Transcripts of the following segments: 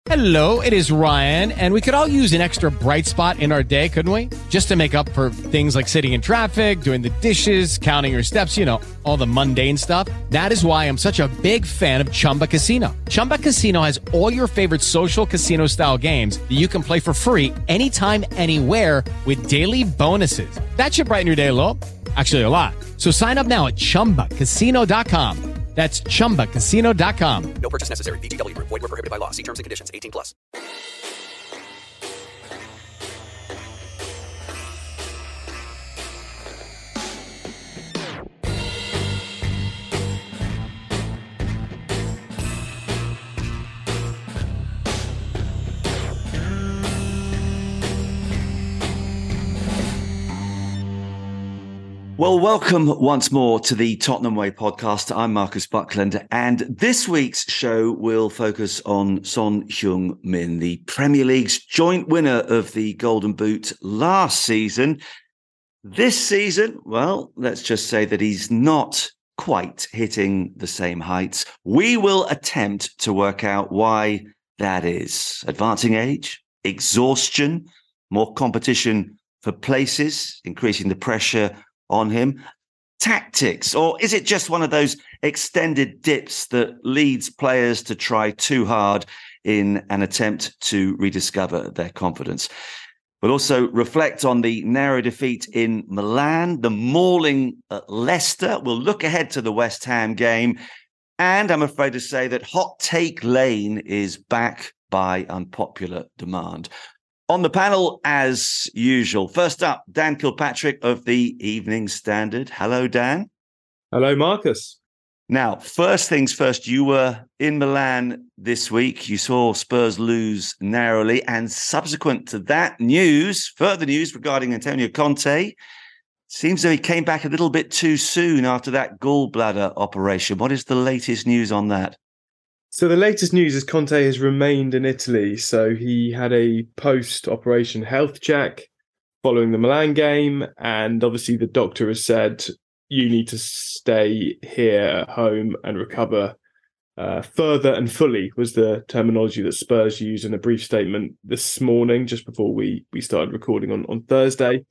Hello, it is Ryan, and we could all use an extra bright spot in our day, couldn't we? Just to make up for things like sitting in traffic, doing the dishes, counting your steps, all the mundane stuff. That is why I'm such a big fan of Chumba Casino. Chumba Casino has all your favorite social casino-style games that you can play for free anytime, anywhere with daily bonuses. That should brighten your day a little. Actually, a lot. So sign up now at ChumbaCasino.com. That's ChumbaCasino.com. No purchase necessary. VGW Group. Void where prohibited by law. See terms and conditions. 18+. Well, welcome once more to the Tottenham Way podcast. I'm Marcus Buckland, and this week's show will focus on Son Heung-min, the Premier League's joint winner of the Golden Boot last season. This season, well, let's just say that he's not quite hitting the same heights. We will attempt to work out why that is. Advancing age, exhaustion, more competition for places, increasing the pressure on him, tactics, or is it just one of those extended dips that leads players to try too hard in an attempt to rediscover their confidence? We'll also reflect on the narrow defeat in Milan, the mauling at Leicester. We'll look ahead to the West Ham game, and I'm afraid to say that Hot Take Lane is back by unpopular demand. On the panel, as usual, first up, Dan Kilpatrick of the Evening Standard. Hello, Dan. Hello, Marcus. Now, first things first, you were in Milan this week. You saw Spurs lose narrowly, and subsequent to that news, further news regarding Antonio Conte, seems that he came back a little bit too soon after that gallbladder operation. What is the latest news on that? So the latest news is Conte has remained in Italy. So he had a post-operation health check following the Milan game. And obviously the doctor has said, you need to stay here at home and recover further and fully, was the terminology that Spurs used in a brief statement this morning, just before we started recording on Thursday.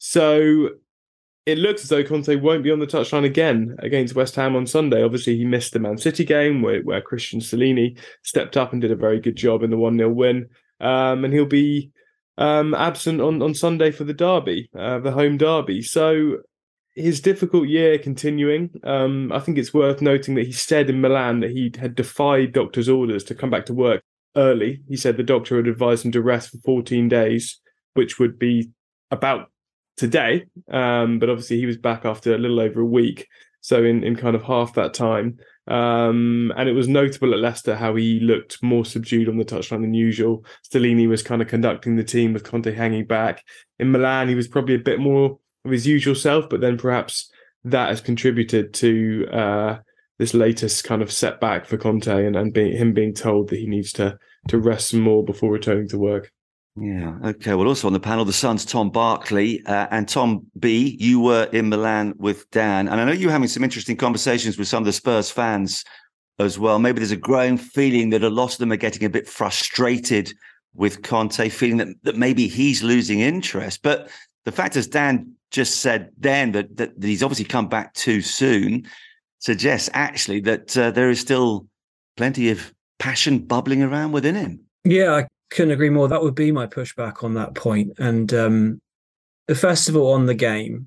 So it looks as though Conte won't be on the touchline again against West Ham on Sunday. Obviously, he missed the Man City game where Christian Stellini stepped up and did a very good job in the 1-0 win. And he'll be absent on Sunday for the derby, the home derby. So his difficult year continuing. I think it's worth noting that he said in Milan that he had defied doctor's orders to come back to work early. He said the doctor had advised him to rest for 14 days, which would be about today, but obviously he was back after a little over a week, so in kind of half that time, and it was notable at Leicester how he looked more subdued on the touchline than usual. Stellini was kind of conducting the team with Conte hanging back. In Milan he was probably a bit more of his usual self, but then perhaps that has contributed to this latest kind of setback for Conte and him being told that he needs to rest some more before returning to work. Yeah, okay. Well, also on the panel, the Sun's Tom Barkley. And Tom B., you were in Milan with Dan. And I know you're having some interesting conversations with some of the Spurs fans as well. Maybe there's a growing feeling that a lot of them are getting a bit frustrated with Conte, feeling that maybe he's losing interest. But the fact, as Dan just said then, that he's obviously come back too soon, suggests actually that there is still plenty of passion bubbling around within him. Yeah, I couldn't agree more. That would be my pushback on that point. And first of all, on the game,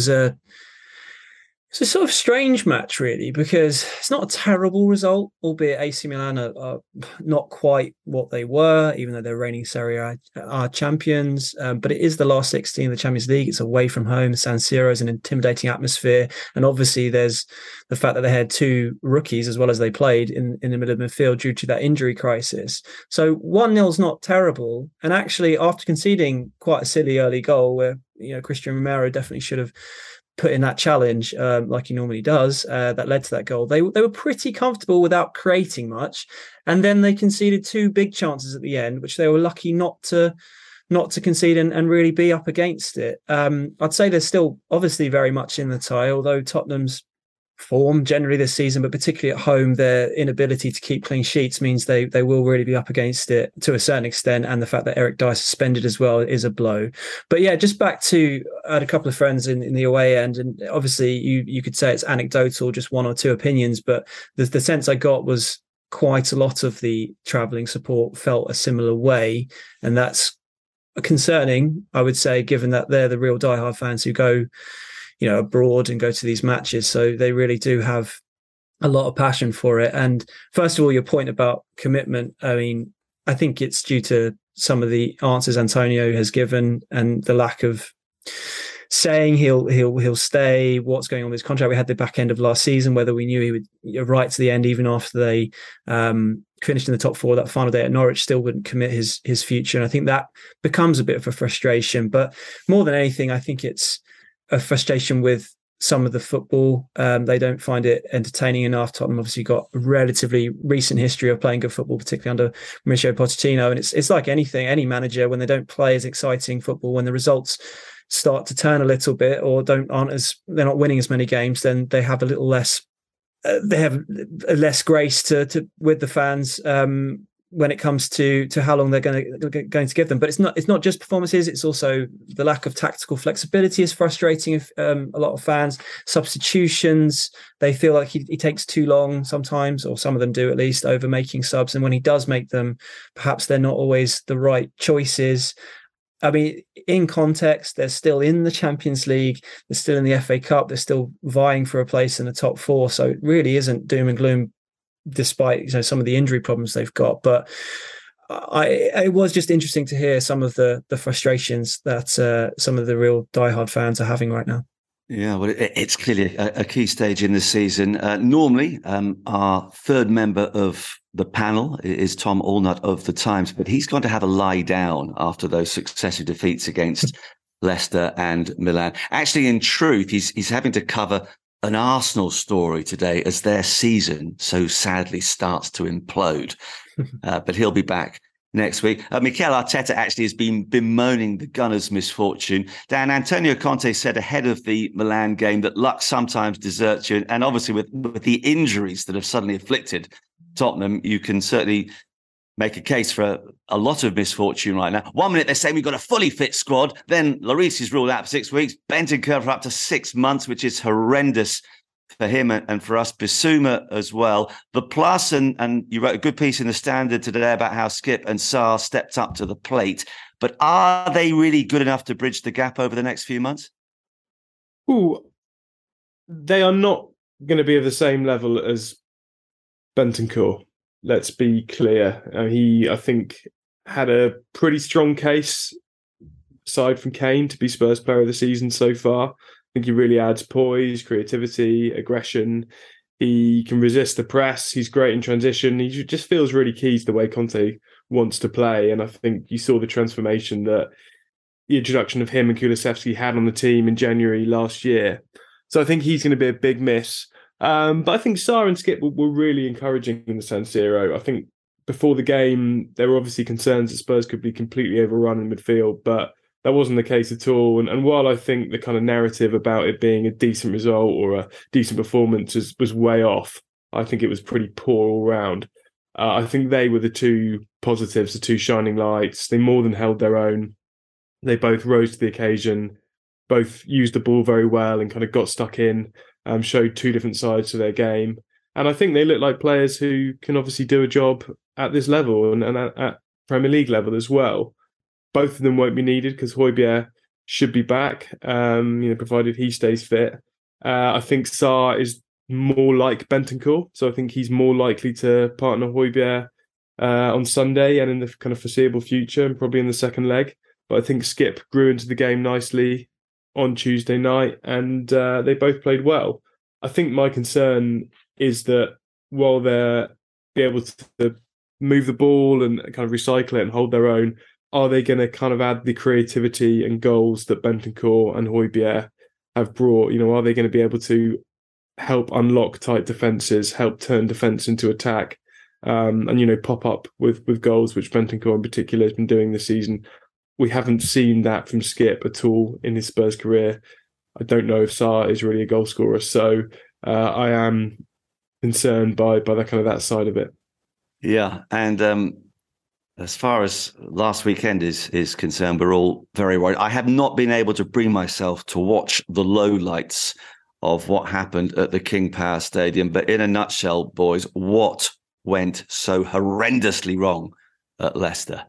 it's a sort of strange match, really, because it's not a terrible result, albeit AC Milan are not quite what they were, even though they're reigning Serie A champions. But it is the last 16 of the Champions League. It's away from home. San Siro is an intimidating atmosphere. And obviously there's the fact that they had two rookies as well as they played in the middle of midfield due to that injury crisis. So 1-0 is not terrible. And actually, after conceding quite a silly early goal where, Christian Romero definitely should have put in that challenge like he normally does, that led to that goal. They were pretty comfortable without creating much, and then they conceded two big chances at the end, which they were lucky not to concede and really be up against it. I'd say they're still obviously very much in the tie, although Tottenham's form generally this season, but particularly at home, their inability to keep clean sheets means they will really be up against it to a certain extent. And the fact that Eric Dyer suspended as well is a blow. But yeah, just back to, I had a couple of friends in the away end, and obviously you could say it's anecdotal, just one or two opinions, but the sense I got was quite a lot of the travelling support felt a similar way. And that's concerning, I would say, given that they're the real diehard fans who go abroad and go to these matches. So they really do have a lot of passion for it. And first of all, your point about commitment, I mean, I think it's due to some of the answers Antonio has given and the lack of saying he'll stay, what's going on with his contract. We had the back end of last season, whether we knew he would right to the end, even after they finished in the top four, that final day at Norwich, still wouldn't commit his future. And I think that becomes a bit of a frustration. But more than anything, I think it's a frustration with some of the football. They don't find it entertaining enough. Tottenham obviously got a relatively recent history of playing good football, particularly under Mauricio Pochettino. And it's like anything, any manager, when they don't play as exciting football, when the results start to turn a little bit or they're not winning as many games, then they have a little less. They have less grace to with the fans when it comes to how long they're going to give them. But it's not just performances; it's also the lack of tactical flexibility is frustrating. If a lot of fans, substitutions, they feel like he takes too long sometimes, or some of them do at least, over making subs. And when he does make them, perhaps they're not always the right choices. I mean, in context, they're still in the Champions League, they're still in the FA Cup, they're still vying for a place in the top four. So it really isn't doom and gloom, despite some of the injury problems they've got. But it was just interesting to hear some of the frustrations that some of the real diehard fans are having right now. Yeah, well, it's clearly a key stage in the season. Normally, our third member of the panel is Tom Allnutt of The Times, but he's going to have a lie down after those successive defeats against Leicester and Milan. Actually, in truth, he's having to cover an Arsenal story today as their season so sadly starts to implode. But he'll be back next week. Mikel Arteta actually has been bemoaning the Gunners' misfortune. Dan, Antonio Conte said ahead of the Milan game that luck sometimes deserts you. And obviously with the injuries that have suddenly afflicted Tottenham, you can certainly make a case for a lot of misfortune right now. 1 minute they're saying we've got a fully fit squad. Then Lloris is ruled out for 6 weeks. Bentancur for up to 6 months, which is horrendous for him and for us. Bissouma as well. The plus, and you wrote a good piece in the Standard today about how Skipp and Sarr stepped up to the plate. But are they really good enough to bridge the gap over the next few months? Ooh, they are not going to be of the same level as Bentancur. Let's be clear. He, I think, had a pretty strong case, aside from Kane, to be Spurs Player of the Season so far. I think he really adds poise, creativity, aggression. He can resist the press. He's great in transition. He just feels really key to the way Conte wants to play. And I think you saw the transformation that the introduction of him and Kulusevski had on the team in January last year. So I think he's going to be a big miss. But I think Sarr and Skipp were really encouraging in the San Siro. I think before the game, there were obviously concerns that Spurs could be completely overrun in midfield, but that wasn't the case at all. And while I think the kind of narrative about it being a decent result or a decent performance was way off, I think it was pretty poor all round. I think they were the two positives, the two shining lights. They more than held their own. They both rose to the occasion, both used the ball very well and kind of got stuck in. Showed two different sides to their game. And I think they look like players who can obviously do a job at this level and at Premier League level as well. Both of them won't be needed because Højbjerg should be back, provided he stays fit. I think Sarr is more like Bentancur, so I think he's more likely to partner Højbjerg on Sunday and in the kind of foreseeable future and probably in the second leg. But I think Skipp grew into the game nicely on Tuesday night, and they both played well. I think my concern is that while they'll be able to move the ball and kind of recycle it and hold their own, are they going to kind of add the creativity and goals that Bentancur and Højbjerg have brought? Are they going to be able to help unlock tight defences, help turn defence into attack, and pop up with goals, which Bentancur in particular has been doing this season? We haven't seen that from Skipp at all in his Spurs career. I don't know if Sarr is really a goal scorer. So I am concerned by that side of it. Yeah, and as far as last weekend is concerned, we're all very worried. I have not been able to bring myself to watch the lowlights of what happened at the King Power Stadium. But in a nutshell, boys, what went so horrendously wrong at Leicester?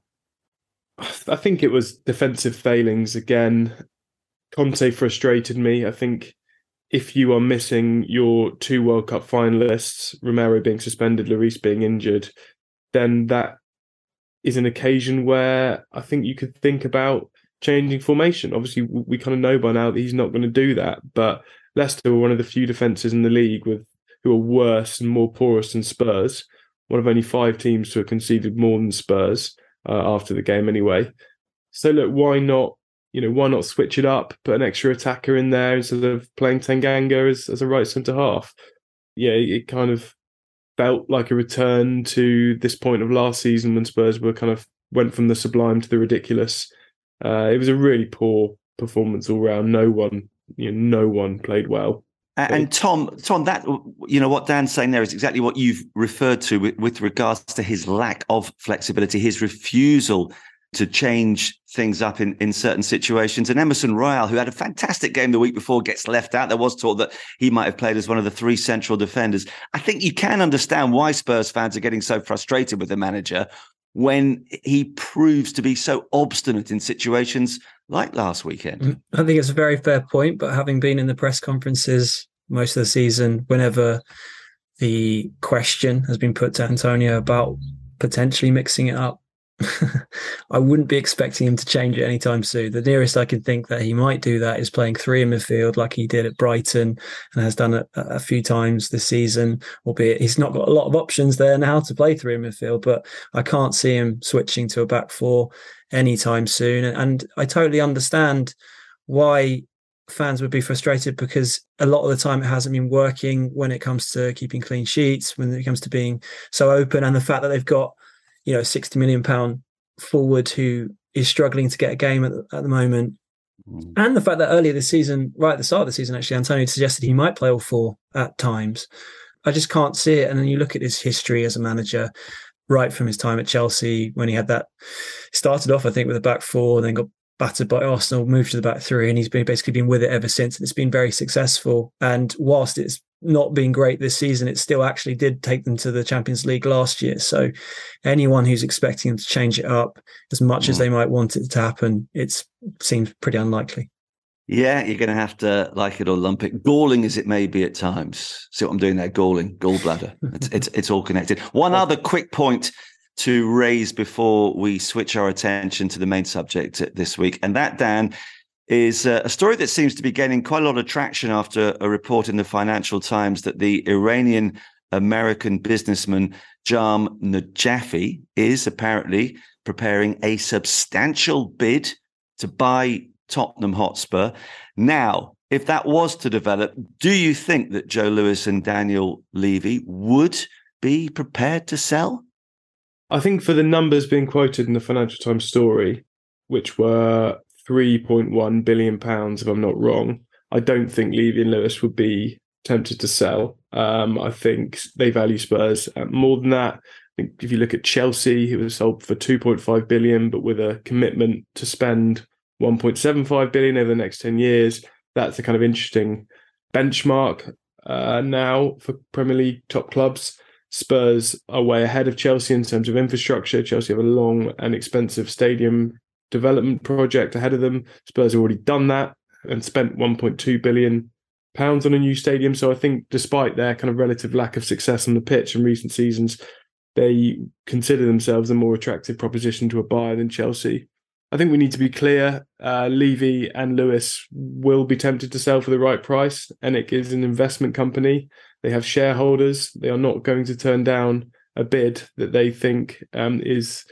I think it was defensive failings again. Conte frustrated me. I think if you are missing your 2 World Cup finalists, Romero being suspended, Lloris being injured, then that is an occasion where I think you could think about changing formation. Obviously, we kind of know by now that he's not going to do that, but Leicester were one of the few defences in the league who are worse and more porous than Spurs. One of only 5 teams to have conceded more than Spurs after the game anyway. So look, why not switch it up, put an extra attacker in there instead of playing Tanganga as a right centre half? Yeah, it kind of felt like a return to this point of last season when Spurs went from the sublime to the ridiculous. It was a really poor performance all round. No one played well. And Tom, that what Dan's saying there is exactly what you've referred to with regards to his lack of flexibility, his refusal to change things up in certain situations. And Emerson Royal, who had a fantastic game the week before, gets left out. There was talk that he might have played as one of the 3 central defenders. I think you can understand why Spurs fans are getting so frustrated with the manager when he proves to be so obstinate in situations like last weekend. I think it's a very fair point, but having been in the press conferences most of the season, whenever the question has been put to Antonio about potentially mixing it up, I wouldn't be expecting him to change it anytime soon. The nearest I can think that he might do that is playing 3 in midfield like he did at Brighton and has done it a few times this season, albeit he's not got a lot of options there now to play 3 in midfield, but I can't see him switching to a back 4 anytime soon. And I totally understand why fans would be frustrated, because a lot of the time it hasn't been working when it comes to keeping clean sheets, when it comes to being so open, and the fact that they've got £60 million forward who is struggling to get a game at the moment. And the fact that earlier this season, right at the start of the season, actually, Antonio suggested he might play all 4 at times. I just can't see it. And then you look at his history as a manager, right from his time at Chelsea, when he had that, started off, I think, with a back 4, then got battered by Arsenal, moved to the back 3, and he's basically been with it ever since. And it's been very successful. And whilst it's not been great this season, it still actually did take them to the Champions League last year. So anyone who's expecting them to change it up as much as they might want it to happen, it seems pretty unlikely. Yeah, you're going to have to like it or lump it. Galling as it may be at times. See what I'm doing there? Galling, gallbladder. It's all connected. One other quick point to raise before we switch our attention to the main subject this week, and that, Dan, is a story that seems to be gaining quite a lot of traction after a report in the Financial Times that the Iranian-American businessman Jam Najafi is apparently preparing a substantial bid to buy Tottenham Hotspur. Now, if that was to develop, do you think that Joe Lewis and Daniel Levy would be prepared to sell? I think for the numbers being quoted in the Financial Times story, which were £3.1 billion, if I'm not wrong, I don't think Levy and Lewis would be tempted to sell. I think they value Spurs at more than that. I think if you look at Chelsea, it was sold for £2.5 billion, but with a commitment to spend £1.75 billion over the next 10 years. That's a kind of interesting benchmark now for Premier League top clubs. Spurs are way ahead of Chelsea in terms of infrastructure. Chelsea have a long and expensive stadium development project ahead of them. Spurs have already done that and spent £1.2 billion on a new stadium. So I think despite their kind of relative lack of success on the pitch in recent seasons, they consider themselves a more attractive proposition to a buyer than Chelsea. I think we need to be clear. Levy and Lewis will be tempted to sell for the right price. ENIC is an investment company. They have shareholders. They are not going to turn down a bid that they think is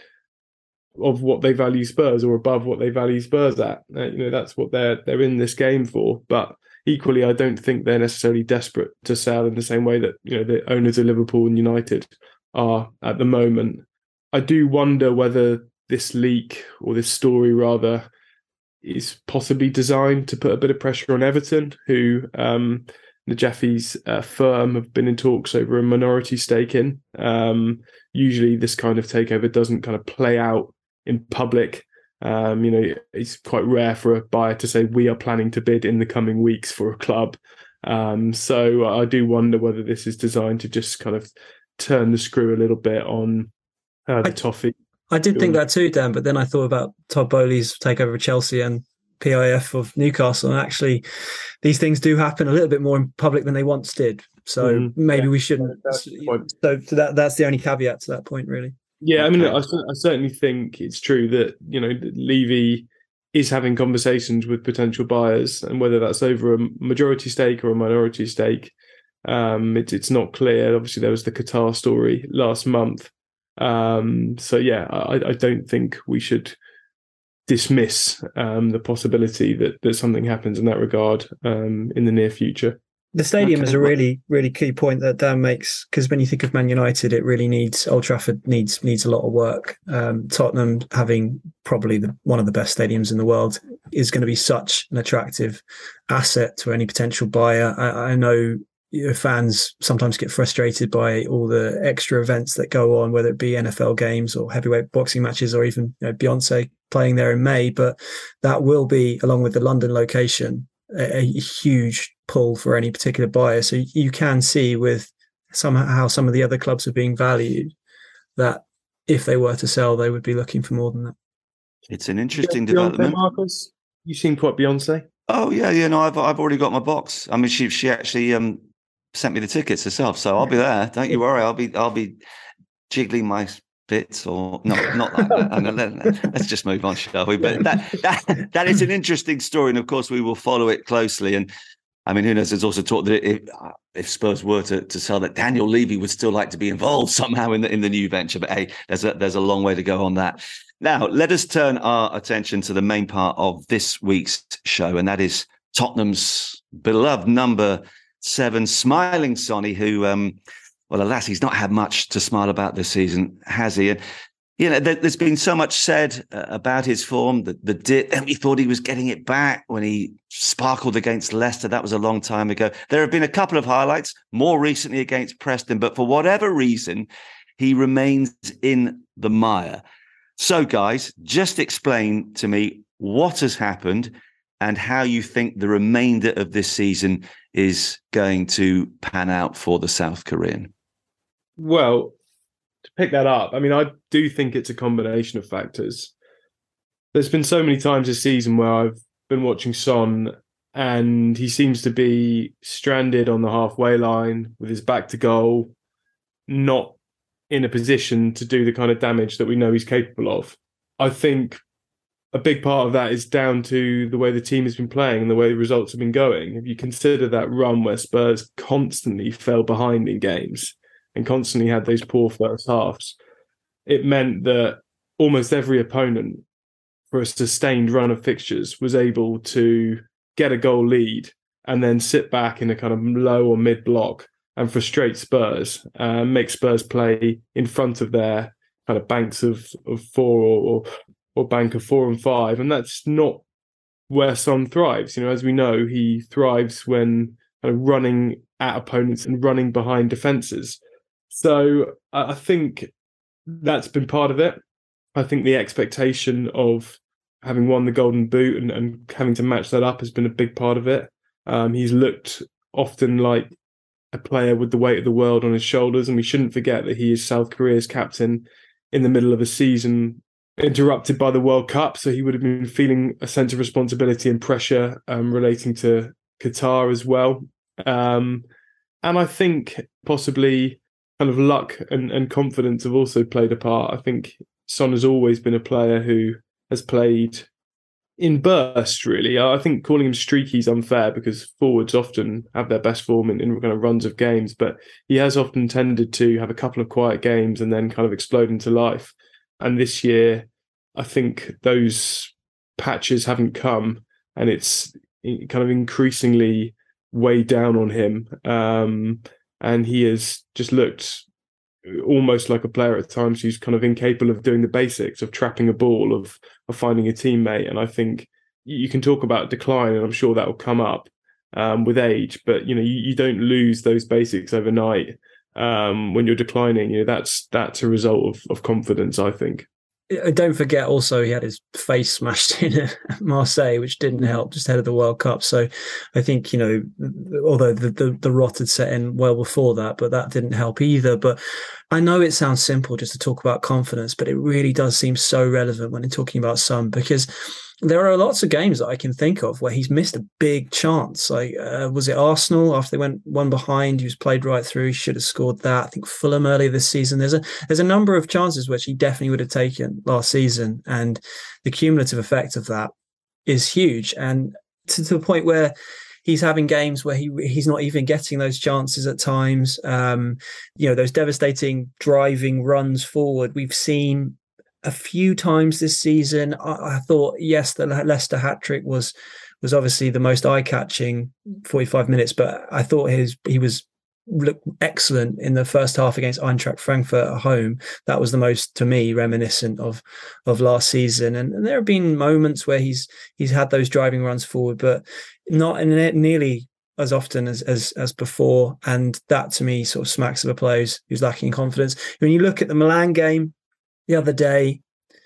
of what they value Spurs or above what they value Spurs at. That's what they're in this game for. But equally, I don't think they're necessarily desperate to sell in the same way that the owners of Liverpool and United are at the moment. I do wonder whether this leak, or this story rather, is possibly designed to put a bit of pressure on Everton, who the Jaffe's firm have been in talks over a minority stake in. Usually this kind of takeover doesn't kind of play out in public. It's quite rare for a buyer to say, we are planning to bid in the coming weeks for a club. So I do wonder whether this is designed to just kind of turn the screw a little bit on the toffee. I did think that too, Dan, but then I thought about Todd Bowley's takeover of Chelsea and PIF of Newcastle, and actually these things do happen a little bit more in public than they once did. So maybe we shouldn't. That's the only caveat to that point, really. Yeah, I mean, I certainly think it's true that, Levy is having conversations with potential buyers, and whether that's over a majority stake or a minority stake, it's not clear. Obviously, there was the Qatar story last month. So yeah, I don't think we should dismiss the possibility that something happens in that regard in the near future. The stadium is a really, really key point that Dan makes, because when you think of Man United, it really needs, Old Trafford needs a lot of work. Tottenham, having probably one of the best stadiums in the world, is going to be such an attractive asset to any potential buyer. I know fans sometimes get frustrated by all the extra events that go on, whether it be NFL games or heavyweight boxing matches, or even Beyonce playing there in May. But that will be, along with the London location, a huge pull for any particular buyer. So you can see with how some of the other clubs are being valued, that if they were to sell, they would be looking for more than that. It's an interesting development. Marcus, you seem quite Beyonce. Oh yeah, no, I've already got my box. I mean, she actually sent me the tickets herself, so I'll be there. Don't you worry. I'll be jiggling my bits, or not like that. Let's just move on, shall we? But that is an interesting story, and of course we will follow it closely. And I mean, who knows? There's also talk that if Spurs were to sell, that Daniel Levy would still like to be involved somehow in the new venture. But hey, there's a long way to go on that. Now, let us turn our attention to the main part of this week's show, and that is Tottenham's beloved number 7, smiling Sonny, who, well, alas, he's not had much to smile about this season, has he? And, there's been so much said about his form, the dip, and we thought he was getting it back when he sparkled against Leicester. That was a long time ago. There have been a couple of highlights, more recently against Preston, but for whatever reason, he remains in the mire. So, guys, just explain to me what has happened and how you think the remainder of this season is going to pan out for the South Korean. Well, to pick that up, I mean, I do think it's a combination of factors. There's been so many times this season where I've been watching Son and he seems to be stranded on the halfway line with his back to goal, not in a position to do the kind of damage that we know he's capable of. I think a big part of that is down to the way the team has been playing and the way the results have been going. If you consider that run where Spurs constantly fell behind in games and constantly had those poor first halves, it meant that almost every opponent for a sustained run of fixtures was able to get a goal lead and then sit back in a kind of low or mid block and frustrate Spurs, make Spurs play in front of their kind of banks of 4 or bank of 4 and 5. And that's not where Son thrives. As we know, he thrives when kind of running at opponents and running behind defences. So I think that's been part of it. I think the expectation of having won the Golden Boot and having to match that up has been a big part of it. He's looked often like a player with the weight of the world on his shoulders, and we shouldn't forget that he is South Korea's captain in the middle of a season interrupted by the World Cup, so he would have been feeling a sense of responsibility and pressure relating to Qatar as well. And I think possibly kind of luck and confidence have also played a part. I think Son has always been a player who has played in bursts, really. I think calling him streaky is unfair because forwards often have their best form in kind of runs of games, but he has often tended to have a couple of quiet games and then kind of explode into life. And this year, I think those patches haven't come, and it's kind of increasingly weighed down on him. And he has just looked almost like a player at times who's kind of incapable of doing the basics of trapping a ball, of finding a teammate. And I think you can talk about decline, and I'm sure that will come up. with age, but you don't lose those basics overnight when you're declining. That's a result of confidence, I think. Don't forget also he had his face smashed in at Marseille, which didn't help just ahead of the World Cup. So I think, although the rot had set in well before that, but that didn't help either. But I know it sounds simple just to talk about confidence, but it really does seem so relevant when you're talking about Son, because there are lots of games that I can think of where he's missed a big chance. Like, was it Arsenal after they went one behind? He was played right through. He should have scored that. I think Fulham earlier this season. There's a number of chances which he definitely would have taken last season, and the cumulative effect of that is huge. And to the point where he's having games where he's not even getting those chances at times. Those devastating driving runs forward we've seen a few times this season. I thought, yes, the Leicester hat-trick was obviously the most eye-catching 45 minutes, but I thought he looked excellent in the first half against Eintracht Frankfurt at home. That was the most, to me, reminiscent of last season. And there have been moments where he's had those driving runs forward, but not nearly as often as before. And that, to me, sort of smacks of a player who's lacking confidence. When you look at the Milan game the other day,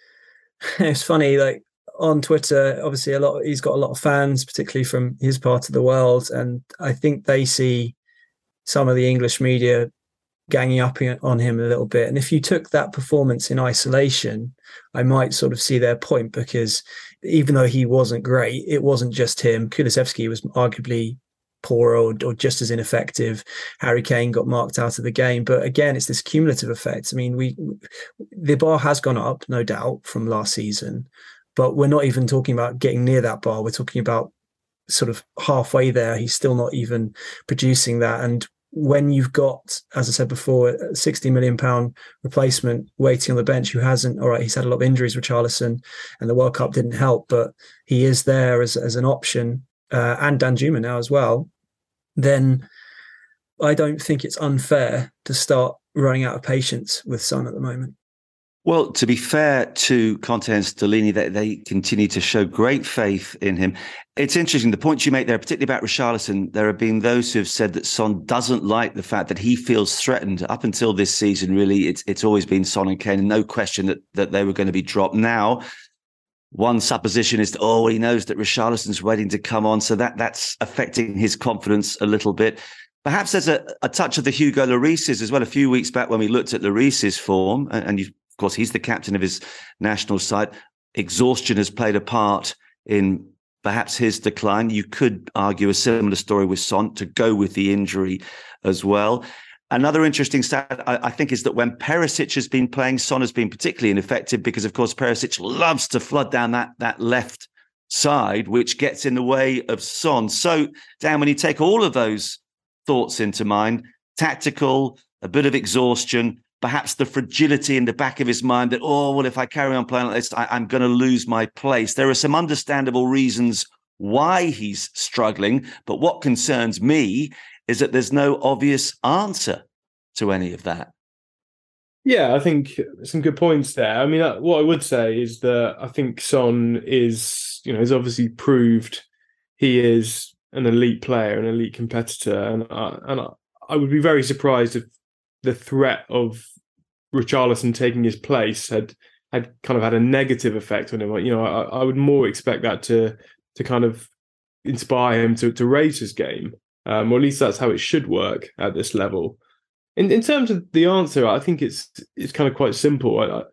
it's funny, like on Twitter, obviously he's got a lot of fans, particularly from his part of the world. And I think they see some of the English media ganging up on him a little bit. And if you took that performance in isolation, I might sort of see their point, because even though he wasn't great, it wasn't just him. Kulusevski was arguably poor or just as ineffective. Harry Kane got marked out of the game. But again, it's this cumulative effect. I mean, the bar has gone up, no doubt, from last season, but we're not even talking about getting near that bar. We're talking about sort of halfway there. He's still not even producing that. And when you've got, as I said before, a £60 million replacement waiting on the bench who hasn't, all right, he's had a lot of injuries, Richarlison, and the World Cup didn't help, but he is there as an option, and Danjuma now as well, then I don't think it's unfair to start running out of patience with Son at the moment. Well, to be fair to Conte and Stellini, they continue to show great faith in him. It's interesting, the points you make there, particularly about Richarlison. There have been those who have said that Son doesn't like the fact that he feels threatened. Up until this season, really, it's always been Son and Kane, and no question that they were going to be dropped. Now, one supposition is that, he knows that Richarlison's waiting to come on, so that's affecting his confidence a little bit. Perhaps there's a touch of the Hugo Lloris's as well. A few weeks back when we looked at Lloris's form, and of course, he's the captain of his national side. Exhaustion has played a part in perhaps his decline. You could argue a similar story with Son, to go with the injury as well. Another interesting stat, I think, is that when Perisic has been playing, Son has been particularly ineffective because, of course, Perisic loves to flood down that left side, which gets in the way of Son. So, Dan, when you take all of those thoughts into mind, tactical, a bit of exhaustion, perhaps the fragility in the back of his mind that, if I carry on playing like this, I'm going to lose my place. There are some understandable reasons why he's struggling, but what concerns me is that there's no obvious answer to any of that. Yeah, I think some good points there. I mean, what I would say is that I think Son is, has obviously proved he is an elite player, an elite competitor, and I would be very surprised if the threat of Richarlison taking his place had kind of had a negative effect on him. I would more expect that to kind of inspire him to raise his game, or at least that's how it should work at this level. In terms of the answer, I think it's kind of quite simple. I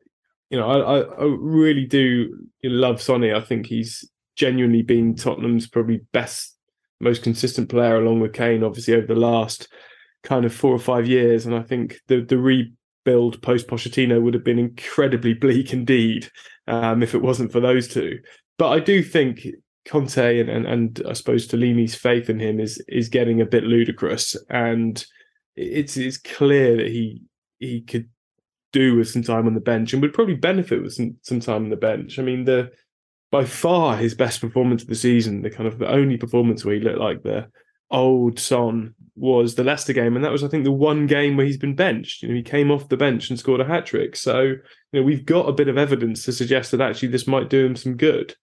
really do love Sonny. I think he's genuinely been Tottenham's probably best, most consistent player, along with Kane, obviously, over the last kind of 4 or 5 years. And I think the rebuild post Pochettino would have been incredibly bleak indeed if it wasn't for those two. But I do think Conte and I suppose Stellini's faith in him is getting a bit ludicrous, and it's clear that he could do with some time on the bench and would probably benefit with some time on the bench. I mean, by far his best performance of the season, the only performance where he looked like the old Son, was the Leicester game, and that was, I think, the one game where he's been benched. He came off the bench and scored a hat-trick. So we've got a bit of evidence to suggest that actually this might do him some good.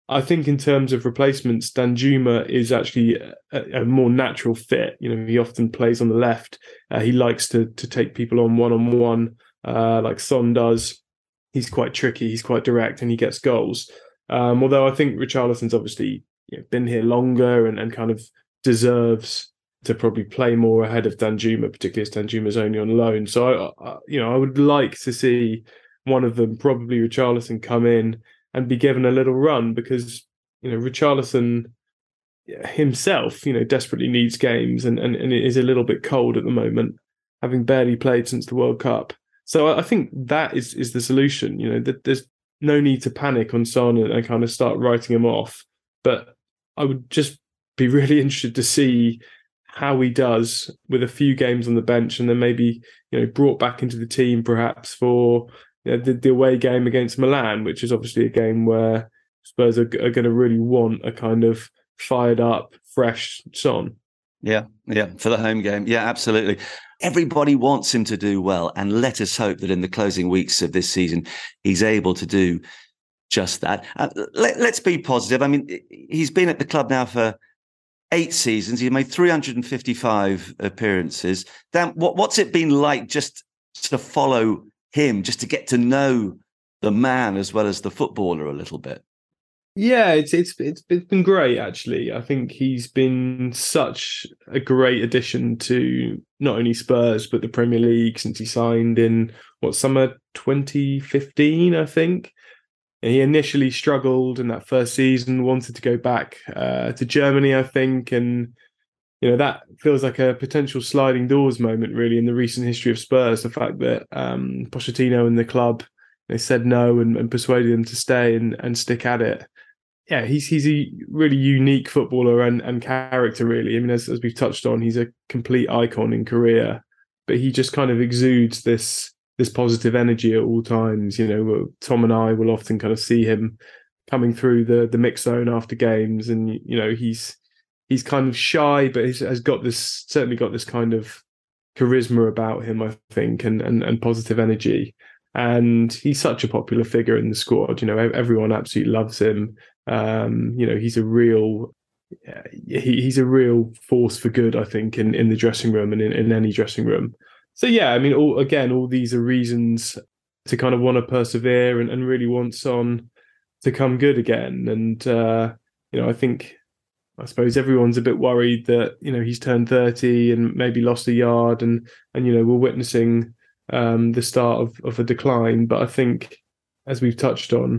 I think in terms of replacements, Danjuma is actually a more natural fit. He often plays on the left. He likes to take people on one-on-one, like Son does. He's quite tricky, he's quite direct, and he gets goals. Although I think Richarlison's obviously been here longer and kind of deserves to probably play more ahead of Danjuma, particularly as Danjuma's only on loan. So I would like to see one of them, probably Richarlison, come in and be given a little run, because Richarlison himself desperately needs games and it is a little bit cold at the moment, having barely played since the World Cup. So I think that is the solution. That there's no need to panic on Son and kind of start writing him off, but I would just be really interested to see how he does with a few games on the bench, and then maybe brought back into the team perhaps for the away game against Milan, which is obviously a game where Spurs are going to really want a kind of fired up, fresh Son. Yeah, for the home game. Yeah, absolutely. Everybody wants him to do well, and let us hope that in the closing weeks of this season, he's able to do just that. Let's be positive. I mean, he's been at the club now for 8 seasons. He made 355 appearances. Dan, what's it been like just to follow him, just to get to know the man as well as the footballer a little bit? Yeah, it's been great, actually. I think he's been such a great addition to not only Spurs but the Premier League since he signed in summer 2015, I think. And he initially struggled in that first season, wanted to go back to Germany, I think, and that feels like a potential sliding doors moment, really, in the recent history of Spurs. The fact that Pochettino and the club said no and persuaded him to stay and stick at it. Yeah, he's a really unique footballer and character, really. I mean, as we've touched on, he's a complete icon in Korea, but he just kind of exudes this positive energy at all times. Tom and I will often kind of see him coming through the mix zone after games, and he's kind of shy, but has certainly got this kind of charisma about him, I think, and positive energy. And he's such a popular figure in the squad. Everyone absolutely loves him. He's a real force for good, I think, in the dressing room and in any dressing room. So yeah, I mean, all these are reasons to kind of want to persevere and really want Son to come good again. And I suppose everyone's a bit worried that he's turned 30 and maybe lost a yard, and we're witnessing the start of a decline. But I think, as we've touched on,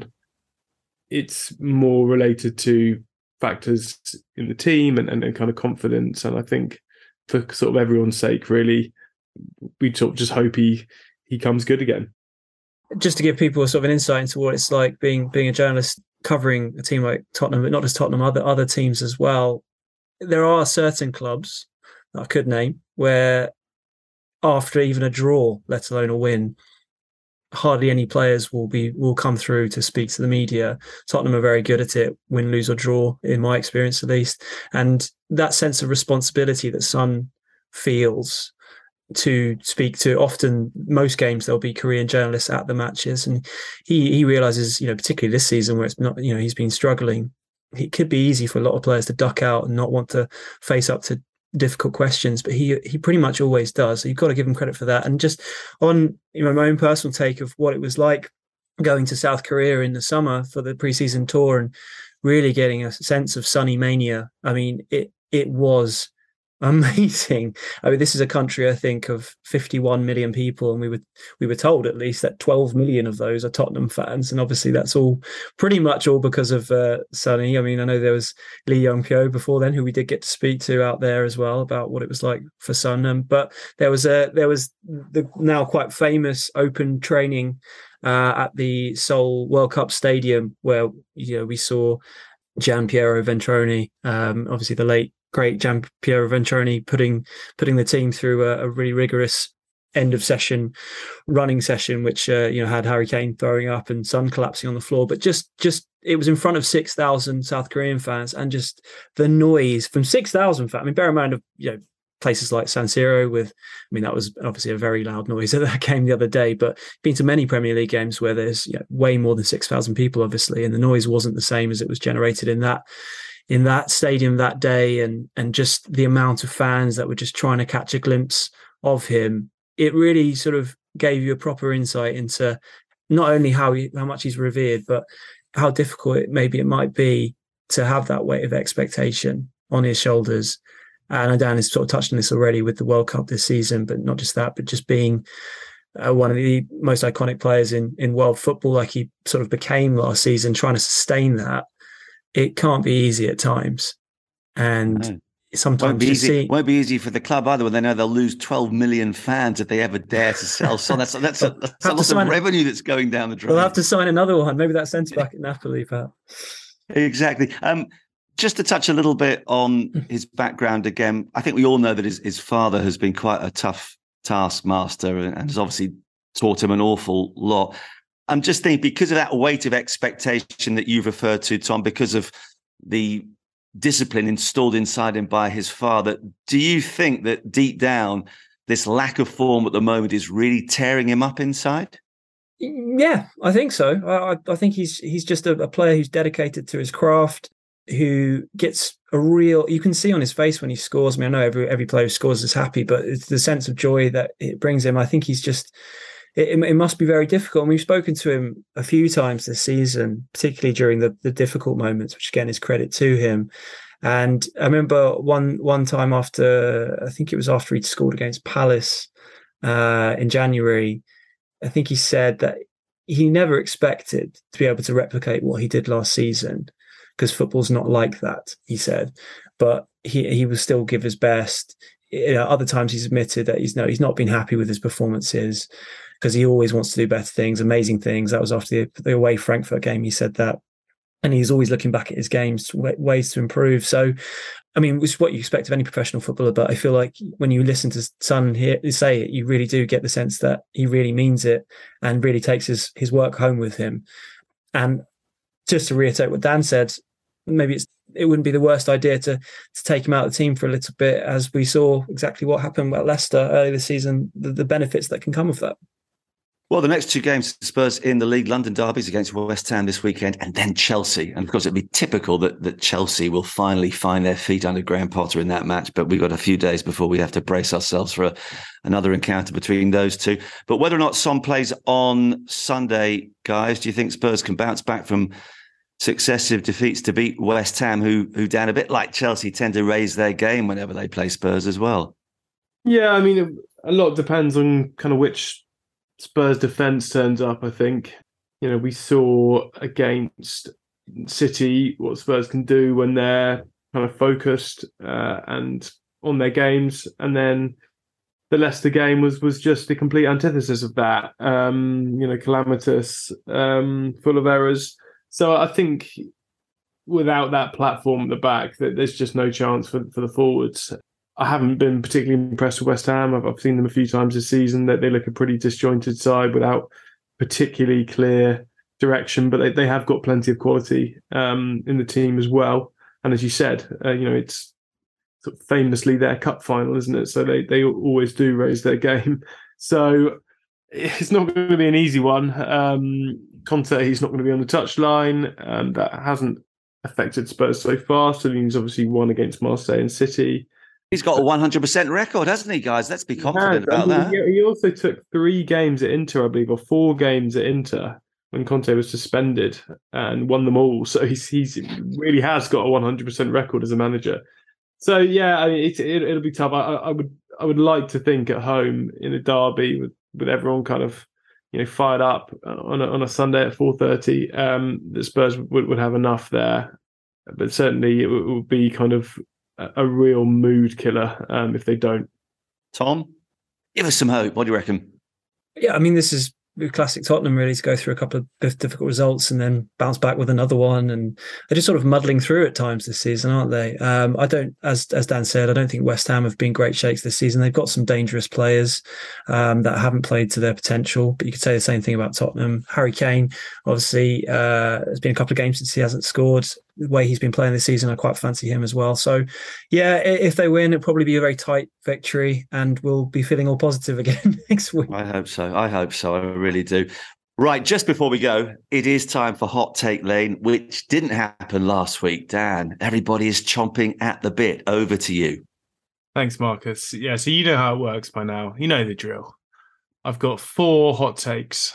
it's more related to factors in the team and kind of confidence. And I think for sort of everyone's sake, really, we sort of just hope he comes good again. Just to give people sort of an insight into what it's like being a journalist covering a team like Tottenham, but not just Tottenham, other teams as well. There are certain clubs that I could name where after even a draw, let alone a win, hardly any players will come through to speak to the media. Tottenham are very good at it, win, lose or draw, in my experience at least. And that sense of responsibility that Son feels to speak to, often most games there'll be Korean journalists at the matches, and he realizes, particularly this season where it's not, he's been struggling, it could be easy for a lot of players to duck out and not want to face up to difficult questions, but he pretty much always does. So you've got to give him credit for that. And just on my own personal take of what it was like going to South Korea in the summer for the preseason tour and really getting a sense of Sonny mania. I mean, it was amazing. I mean, this is a country, I think, of 51 million people, and we were told at least that 12 million of those are Tottenham fans, and obviously that's all pretty much all because of Sonny. I mean, I know there was Lee Young-pyo before then, who we did get to speak to out there as well about what it was like for Son. But there was the now quite famous open training at the Seoul World Cup Stadium, where we saw Gian Piero Ventrone, obviously the late great Gian Piero Ventrone, putting the team through a really rigorous end of session running session, which had Harry Kane throwing up and Son collapsing on the floor. But just it was in front of 6,000 South Korean fans, and just the noise from 6,000 fans. I mean, bear in mind, places like San Siro that was obviously a very loud noise at that game the other day, but been to many Premier League games where there's way more than 6,000 people, obviously, and the noise wasn't the same as it was generated in that stadium that day, and just the amount of fans that were just trying to catch a glimpse of him. It really sort of gave you a proper insight into not only how much he's revered, but how difficult it might be to have that weight of expectation on his shoulders. And Dan has sort of touched on this already with the World Cup this season, but not just that, but just being one of the most iconic players in world football, like he sort of became last season, trying to sustain that. It can't be easy at times. And sometimes won't be easy for the club either when they know they'll lose 12 million fans if they ever dare to sell. So that's a lot of revenue that's going down the drain. They'll have to sign another one. Maybe that centre back at Napoli, Pat. Exactly. Just to touch a little bit on his background again, I think we all know that his father has been quite a tough taskmaster and has obviously taught him an awful lot. I'm just thinking, because of that weight of expectation that you've referred to, Tom, because of the discipline installed inside him by his father, do you think that deep down this lack of form at the moment is really tearing him up inside? Yeah, I think so. I think he's just a player who's dedicated to his craft, who gets you can see on his face when he scores. I mean, I know every player who scores is happy, but it's the sense of joy that it brings him. I think he's just, it must be very difficult. And we've spoken to him a few times this season, particularly during the difficult moments, which again is credit to him. And I remember one time after, I think it was after he'd scored against Palace in January, I think he said that he never expected to be able to replicate what he did last season, because football's not like that, he said. But he will still give his best. Other times he's admitted that he's not been happy with his performances, because he always wants to do better things, amazing things. That was after the away Frankfurt game, he said that. And he's always looking back at his games, ways to improve. So, I mean, which is what you expect of any professional footballer. But I feel like when you listen to Son say it, you really do get the sense that he really means it and really takes his work home with him. And just to reiterate what Dan said, maybe it wouldn't be the worst idea to take him out of the team for a little bit, as we saw exactly what happened at Leicester earlier this season, the benefits that can come of that. Well, the next two games, Spurs in the league, London derbies against West Ham this weekend, and then Chelsea. And of course, it'd be typical that Chelsea will finally find their feet under Graham Potter in that match. But we've got a few days before we have to brace ourselves for another encounter between those two. But whether or not Son plays on Sunday, guys, do you think Spurs can bounce back from successive defeats to beat West Ham, who Dan, a bit like Chelsea, tend to raise their game whenever they play Spurs as well? Yeah, I mean, a lot depends on kind of which Spurs defence turns up, I think. We saw against City what Spurs can do when they're kind of focused and on their games. And then the Leicester game was just the complete antithesis of that. Calamitous, full of errors. So I think without that platform at the back, that there's just no chance for the forwards. I haven't been particularly impressed with West Ham. I've seen them a few times this season. That they look a pretty disjointed side without particularly clear direction, but they have got plenty of quality in the team as well. And as you said, it's sort of famously their cup final, isn't it? So they always do raise their game. So it's not going to be an easy one. Conte, he's not going to be on the touchline. That hasn't affected Spurs so far. So he's obviously won against Marseille and City. He's got a 100% record, hasn't he, guys? Let's be confident about that. He also took 3 games at Inter, I believe, or 4 games at Inter when Conte was suspended, and won them all. So he's really has got a 100% record as a manager. So yeah, I mean, it'll be tough. I would like to think at home in a derby with everyone kind of fired up on a Sunday at 4:30, the Spurs would have enough there. But certainly it would be kind of a real mood killer if they don't. Tom, give us some hope. What do you reckon? Yeah, I mean, this is classic Tottenham, really, to go through a couple of difficult results and then bounce back with another one. And they're just sort of muddling through at times this season, aren't they? I don't, as Dan said, I don't think West Ham have been great shakes this season. They've got some dangerous players that haven't played to their potential, but you could say the same thing about Tottenham. Harry Kane, obviously, there's been a couple of games since he hasn't scored. the way he's been playing this season, I quite fancy him as well. So, yeah, if they win, it'll probably be a very tight victory, and we'll be feeling all positive again next week. I hope so. I really do. Right, just before we go, it is time for Hot Take Lane, which didn't happen last week. Dan, everybody is chomping at the bit. Over to you. Thanks, Marcus. Yeah, so you know how it works by now. You know the drill. I've got 4 hot takes,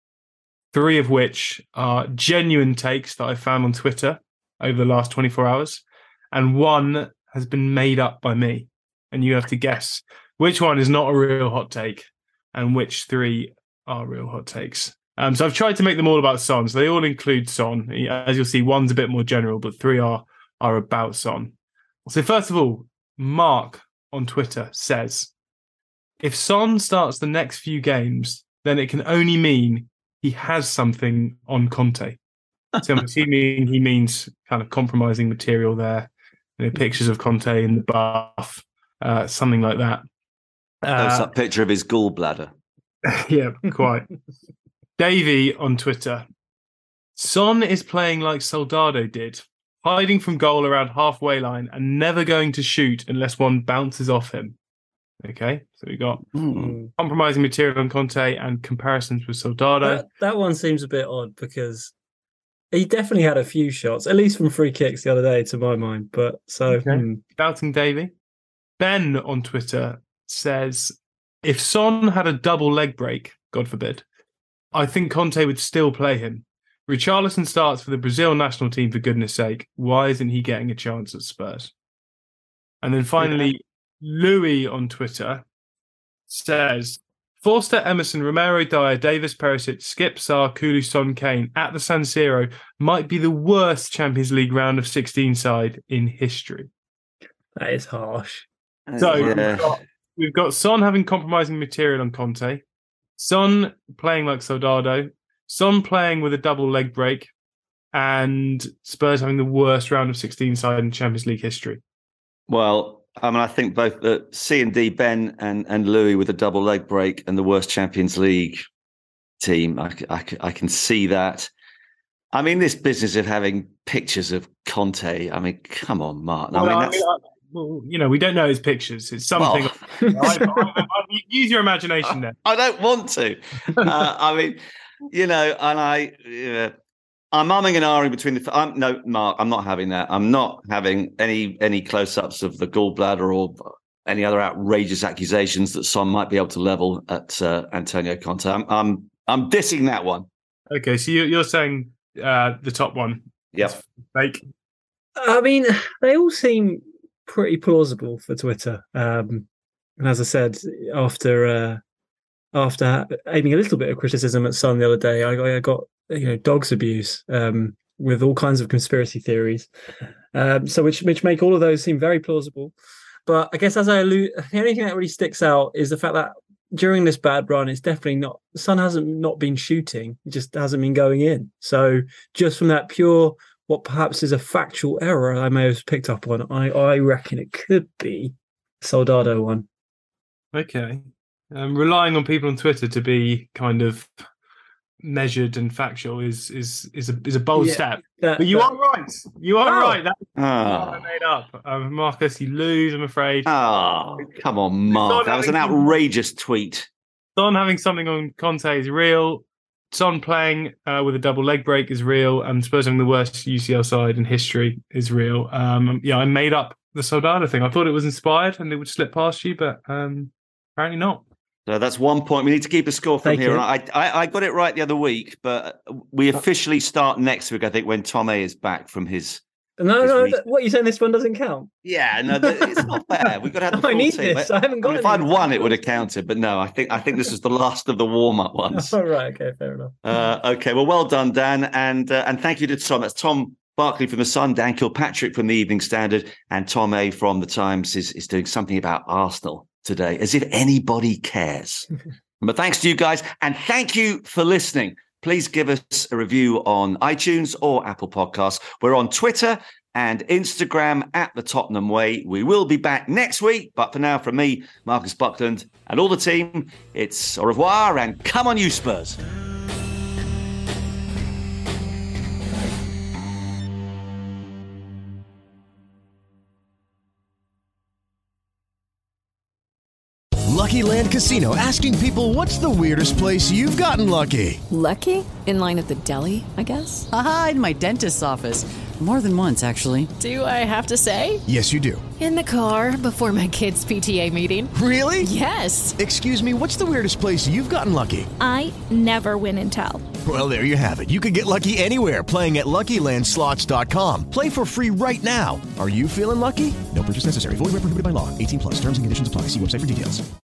3 of which are genuine takes that I found on Twitter over the last 24 hours, and 1 has been made up by me. And you have to guess which one is not a real hot take and which 3 are real hot takes. So I've tried to make them all about Son. So they all include Son. As you'll see, 1's a bit more general, but 3 are about Son. So first of all, Mark on Twitter says, if Son starts the next few games, then it can only mean he has something on Conte. So I'm assuming he means kind of compromising material there. Pictures of Conte in the buff, something like that. That's that picture of his gallbladder. Yeah, quite. Davey on Twitter. Son is playing like Soldado did, hiding from goal around halfway line and never going to shoot unless one bounces off him. Okay, so we got compromising material on Conte and comparisons with Soldado. That one seems a bit odd because he definitely had a few shots, at least from free kicks the other day, to my mind. But so Doubting Davey. Ben on Twitter says, if Son had a double leg break, God forbid, I think Conte would still play him. Richarlison starts for the Brazil national team, for goodness sake. Why isn't he getting a chance at Spurs? And then finally, Louis on Twitter says, Forster, Emerson, Romero, Dyer, Davis, Perisic, Skip, Sarr, Kulu, Son, Kane at the San Siro might be the worst Champions League round of 16 side in history. That is harsh. So we've got Son having compromising material on Conte, Son playing like Soldado, Son playing with a double leg break, and Spurs having the worst round of 16 side in Champions League history. Well, I mean, I think both C and D, Ben and Louis, with a double leg break and the worst Champions League team, I can see that. I mean, this business of having pictures of Conte, I mean, come on, Martin. Well, we don't know his pixtures. It's something. Use your imagination there. I don't want to. I mean, and I'm umming and ahhing between no, Mark, I'm not having that. I'm not having any close-ups of the gallbladder or any other outrageous accusations that Son might be able to level at Antonio Conte. I'm dissing that one. Okay, so you're saying the top one? Yep. Fake. I mean, they all seem pretty plausible for Twitter. And as I said, after aiming a little bit of criticism at Son the other day, I got dogs abuse with all kinds of conspiracy theories, so which make all of those seem very plausible. But I guess, as I allude, the only thing that really sticks out is the fact that during this bad run, it's definitely not, Son hasn't not been shooting, it just hasn't been going in. So just from that pure, what perhaps is a factual error I may have picked up on, I reckon it could be Soldado one. Okay. Relying on people on Twitter to be kind of measured and factual is a bold step. But you are right. You are right. That's what I made up. Marcus, you lose, I'm afraid. Oh, come on, Mark. That was an outrageous tweet. Son having something on Conte is real. Son playing with a double leg break is real. And Spurs having the worst UCL side in history is real. I made up the Soldado thing. I thought it was inspired and it would slip past you, but apparently not. So that's 1 point. We need to keep a score from here. I got it right the other week, but we officially start next week, I think, when Tom A is back from his... No. What, you saying this one doesn't count? Yeah, no, it's not fair. We've got to have the full I need team. this. I haven't got it. If I'd won, it would have counted. But no, I think this is the last of the warm-up ones. Oh, right. Okay, fair enough. Okay, well done, Dan. And thank you to Tom. That's Tom Barkley from The Sun, Dan Kilpatrick from The Evening Standard, and Tom A from The Times is doing something about Arsenal today, as if anybody cares. But thanks to you guys, and thank you for listening. Please give us a review on iTunes or Apple Podcasts. We're on Twitter and Instagram at The Tottenham Way. We will be back next week, but for now, from me, Marcus Buckland, and all the team, it's au revoir and come on you Spurs. Lucky Land Casino, asking people, what's the weirdest place you've gotten lucky? Lucky? In line at the deli, I guess? Aha, in my dentist's office. More than once, actually. Do I have to say? Yes, you do. In the car before my kids' PTA meeting. Really? Yes. Excuse me, what's the weirdest place you've gotten lucky? I never win and tell. Well, there you have it. You can get lucky anywhere, playing at LuckyLandSlots.com. Play for free right now. Are you feeling lucky? No purchase necessary. Void where prohibited by law. 18+. Terms and conditions apply. See website for details.